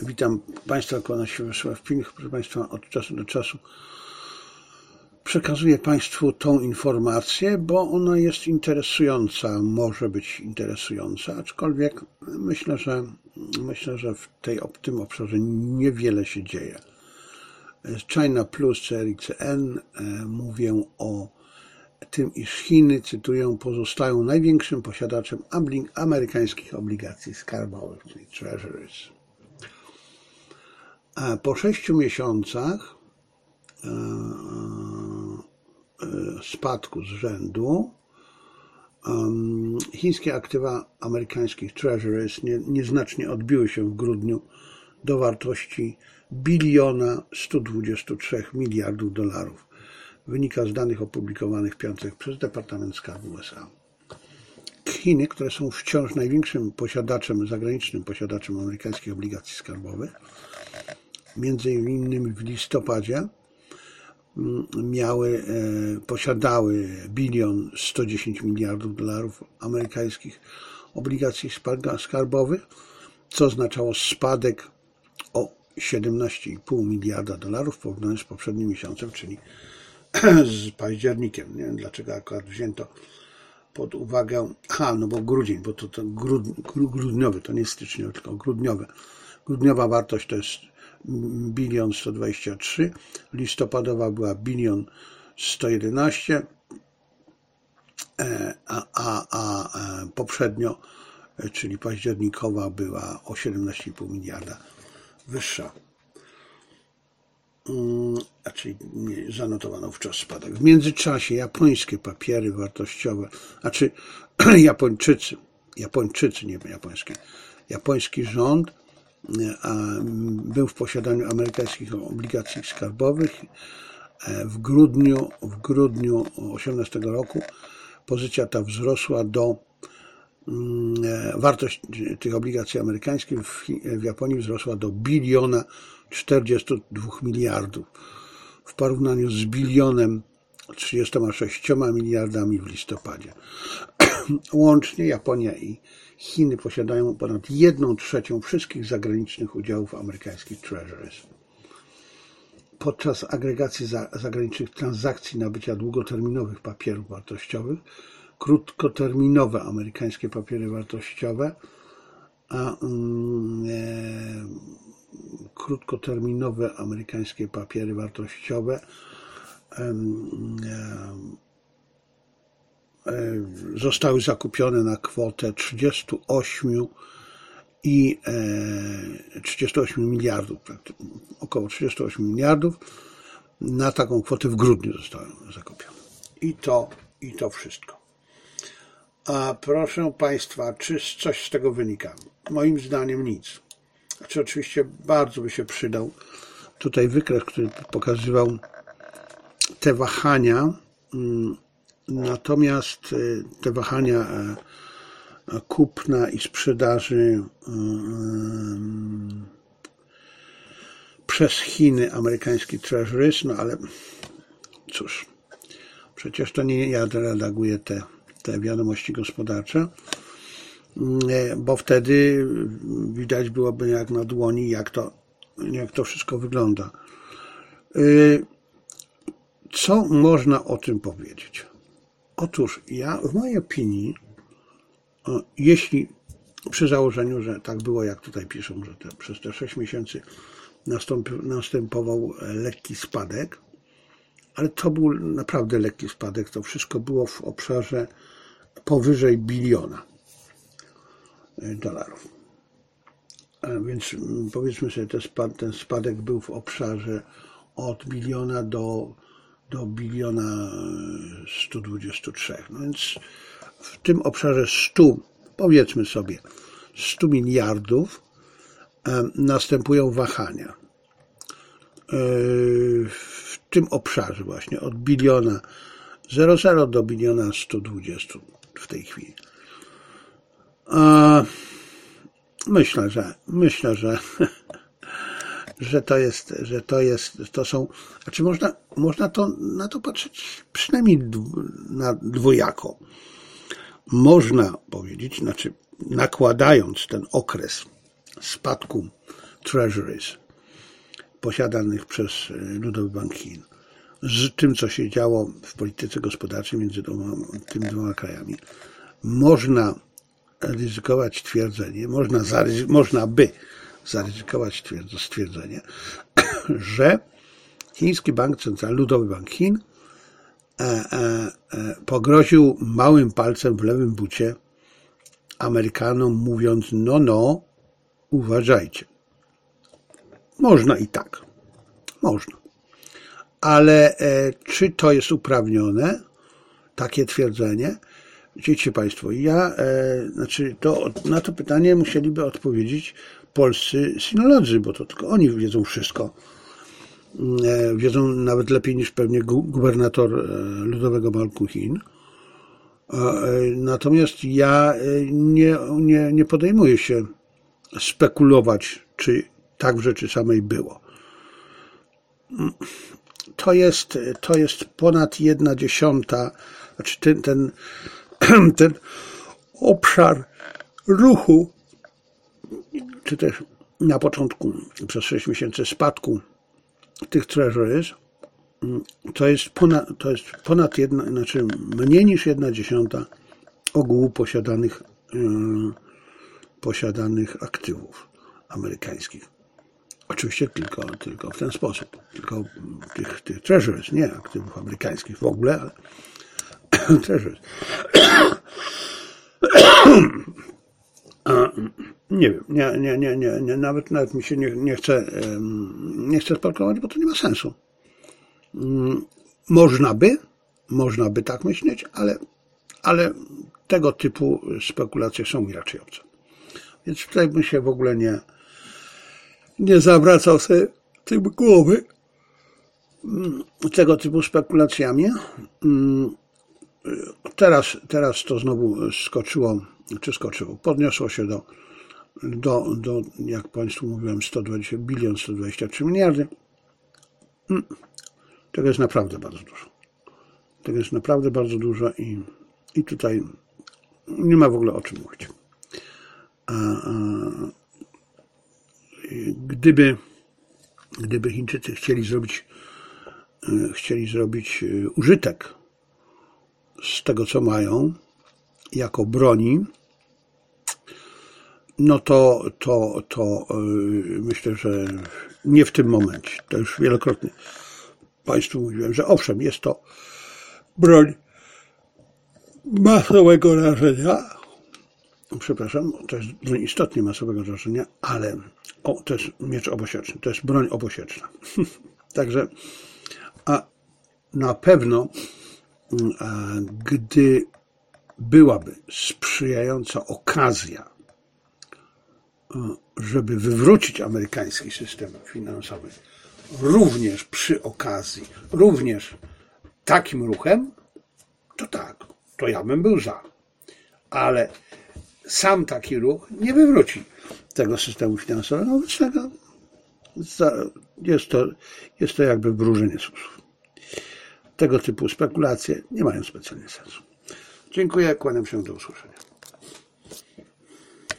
Witam Państwa, kłaniam się Wiesław Pilch. Proszę Państwa, od czasu do czasu przekazuję Państwu tą informację, bo ona jest interesująca, może być interesująca, aczkolwiek myślę, że w tym obszarze niewiele się dzieje. China Plus, CRICN mówią o tym, iż Chiny, cytuję, pozostają największym posiadaczem amerykańskich obligacji skarbowych, czyli treasuries. Po 6 miesiącach spadku z rzędu chińskie aktywa amerykańskich treasuries nieznacznie odbiły się w grudniu do wartości $1,123 miliardów. Wynika z danych opublikowanych w piątek przez Departament Skarbu USA. Chiny, które są wciąż największym zagranicznym posiadaczem amerykańskich obligacji skarbowych, między innymi w listopadzie posiadały $1,110 miliardów amerykańskich obligacji skarbowych, co oznaczało spadek o $17,5 miliarda w porównaniu z poprzednim miesiącem, czyli z październikiem. Nie wiem, dlaczego akurat wzięto pod uwagę, bo grudzień, bo to grudniowy, to nie styczniowy, tylko grudniowy. Grudniowa wartość to jest $1,123, listopadowa była $1,111, a poprzednio, czyli październikowa, była o $17,5 miliarda wyższa. Czyli zanotowano wówczas spadek. W międzyczasie japońskie papiery wartościowe, japoński rząd był w posiadaniu amerykańskich obligacji skarbowych. W grudniu 2018 roku pozycja ta wzrosła wartość tych obligacji amerykańskich w Japonii wzrosła do $1,042 miliardów w porównaniu z $1,036 miliardami w listopadzie. Łącznie Japonia i Chiny posiadają ponad 1/3 wszystkich zagranicznych udziałów amerykańskich treasuries. Podczas agregacji zagranicznych transakcji nabycia długoterminowych papierów wartościowych, krótkoterminowe amerykańskie papiery wartościowe, zostały zakupione na kwotę 38 miliardów, około 38 miliardów. Na taką kwotę w grudniu zostały zakupione. I to wszystko. A proszę Państwa, czy coś z tego wynika? Moim zdaniem nic. Oczywiście bardzo by się przydał tutaj wykres, który pokazywał te wahania, natomiast te wahania kupna i sprzedaży przez Chiny amerykańskich treasuries, ale cóż, przecież to nie ja redaguję te wiadomości gospodarcze, bo wtedy widać byłoby jak na dłoni, jak to wszystko wygląda. Co można o tym powiedzieć? Otóż w mojej opinii, jeśli przy założeniu, że tak było, jak tutaj piszą, że przez te 6 miesięcy następował lekki spadek, ale to był naprawdę lekki spadek, to wszystko było w obszarze powyżej $1 billion. Więc powiedzmy sobie, ten spadek był w obszarze od biliona do $1,123. No więc w tym obszarze 100, powiedzmy sobie 100 miliardów następują wahania. W tym obszarze właśnie od $1,00 do $1,120 w tej chwili. Myślę, że to są, znaczy można na to patrzeć przynajmniej dwojako. Można powiedzieć, znaczy nakładając ten okres spadku treasuries posiadanych przez Ludowy Bank Chin z tym, co się działo w polityce gospodarczej między tymi dwoma krajami, można ryzykować twierdzenie, można by zaryzykować stwierdzenie, że chiński bank centralny, Ludowy Bank Chin, pogroził małym palcem w lewym bucie Amerykanom, mówiąc: no, uważajcie. Można i tak. Można. Ale czy to jest uprawnione, takie twierdzenie? Widzicie Państwo, na to pytanie musieliby odpowiedzieć polscy sinolodzy, bo to tylko oni wiedzą wszystko. Wiedzą nawet lepiej niż pewnie gubernator Ludowego Banku Chin. Natomiast ja nie podejmuję się spekulować, czy tak w rzeczy samej było. To jest ponad 1/10, znaczy ten obszar ruchu, czy też na początku przez 6 miesięcy spadku tych treasuries, to jest ponad mniej niż 1/10 ogółu posiadanych aktywów amerykańskich. Oczywiście tylko w ten sposób. Tylko tych treasuries, nie aktywów amerykańskich w ogóle, ale treasuries. Nie wiem, nie, nawet mi się nie chce spekulować, bo to nie ma sensu. Można by tak myśleć, ale tego typu spekulacje są mi raczej obce. Więc tutaj bym się w ogóle nie zawracał sobie tym głowy tego typu spekulacjami. Teraz to znowu podniosło się do jak Państwu mówiłem, 123 miliardy. Tego jest naprawdę bardzo dużo. I tutaj nie ma w ogóle o czym mówić. Gdyby Chińczycy chcieli zrobić użytek z tego, co mają, jako broni, no to myślę, że nie w tym momencie. To już wielokrotnie Państwu mówiłem, że owszem, jest to broń masowego rażenia. Przepraszam, to jest broń istotnie masowego rażenia, ale to jest miecz obosieczny, to jest broń obosieczna. Także na pewno, gdy byłaby sprzyjająca okazja, żeby wywrócić amerykański system finansowy, również przy okazji, również takim ruchem, to tak, to ja bym był za. Ale sam taki ruch nie wywróci tego systemu finansowego, wobec tego jest to jakby wróżenie z uszu. Tego typu spekulacje nie mają specjalnie sensu. Dziękuję, kłaniam się, do usłyszenia.